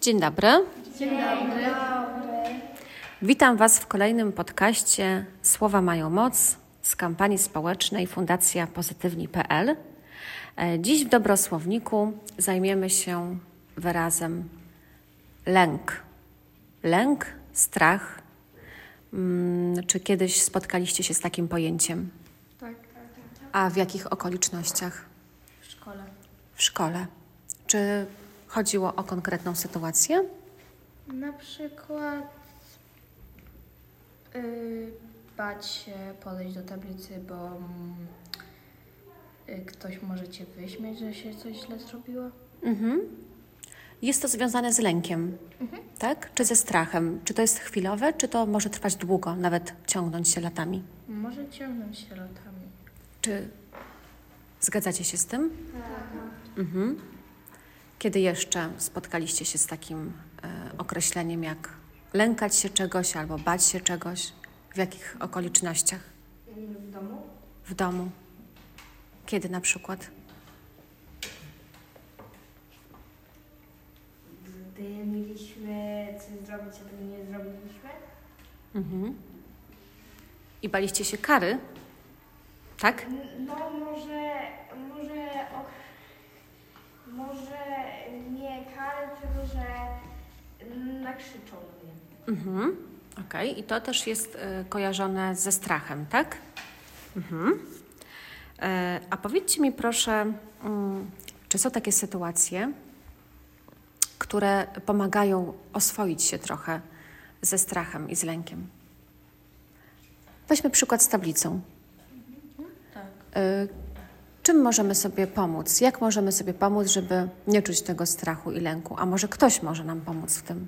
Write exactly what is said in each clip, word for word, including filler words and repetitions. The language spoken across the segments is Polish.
Dzień dobry. Dzień dobry. Witam Was w kolejnym podcaście Słowa mają moc z kampanii społecznej Fundacja Pozytywni kropka pe el. Dziś w dobrosłowniku zajmiemy się wyrazem lęk. Lęk, strach. Czy kiedyś spotkaliście się z takim pojęciem? Tak, tak, tak. A w jakich okolicznościach? W szkole. W szkole. Czy chodziło o konkretną sytuację? Na przykład yy, bać się podejść do tablicy, bo yy, ktoś może cię wyśmieć, że się coś źle zrobiło. Mhm. Jest to związane z lękiem, Mhm. tak? Czy ze strachem? Czy to jest chwilowe, czy to może trwać długo, nawet ciągnąć się latami? Może ciągnąć się latami. Czy zgadzacie się z tym? Tak. Mhm. Kiedy jeszcze spotkaliście się z takim e, określeniem jak lękać się czegoś albo bać się czegoś? W jakich okolicznościach? W domu? W domu. Kiedy na przykład? Gdy mieliśmy coś zrobić, a tego nie zrobiliśmy. Mhm. I baliście się kary? Tak? N- No może, może, o, może nie kary, tylko że nakrzyczą mnie. Mhm. Okej. I to też jest y, kojarzone ze strachem, tak? Mhm. E, a powiedzcie mi proszę, mm, czy są takie sytuacje, które pomagają oswoić się trochę ze strachem i z lękiem? Weźmy przykład z tablicą. Tak. Y, czym możemy sobie pomóc? Jak możemy sobie pomóc, żeby nie czuć tego strachu i lęku? A może ktoś może nam pomóc w tym?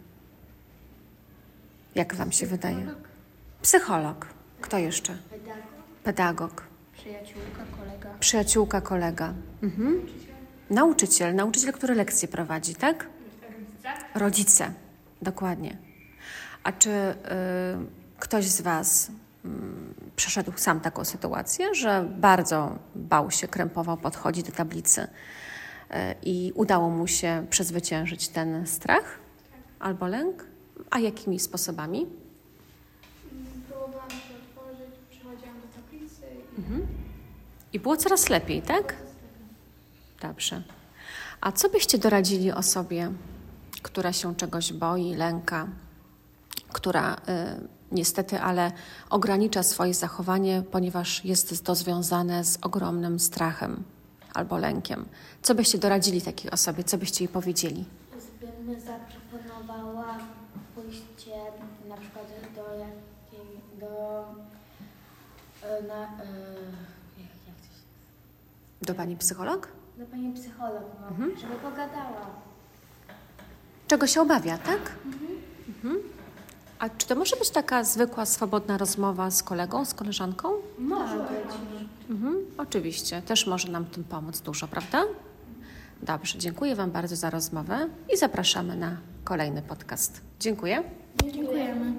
Jak wam się wydaje? Psycholog. Kto jeszcze? Pedagog. Pedagog. Przyjaciółka, kolega. Przyjaciółka, kolega. Mhm. Nauczyciel. Nauczyciel, który lekcje prowadzi, tak? Rodzice. Rodzice. Dokładnie. A czy y, ktoś z was y, przeszedł sam taką sytuację, że bardzo bał się, krępował, podchodzi do tablicy y, i udało mu się przezwyciężyć ten strach albo lęk? A jakimi sposobami? Próbowałam się otworzyć, przychodziłam do tablicy i Mhm. I było coraz lepiej, tak? Dobrze. A co byście doradzili osobie, która się czegoś boi, lęka, która y, niestety, ale ogranicza swoje zachowanie, ponieważ jest to związane z ogromnym strachem albo lękiem? Co byście doradzili takiej osobie? Co byście jej powiedzieli? Bym zaproponowała pójście na przykład do jakiej, do e, na, e, jak, jak to się, Do pani psycholog? do pani psycholog, no, Mhm. żeby pogadała. Czego się obawia, tak? Mhm. A czy to może być taka zwykła, swobodna rozmowa z kolegą, z koleżanką? Może być. Mhm, oczywiście, też może nam w tym pomóc dużo, prawda? Dobrze, dziękuję Wam bardzo za rozmowę i zapraszamy na kolejny podcast. Dziękuję. Dziękujemy.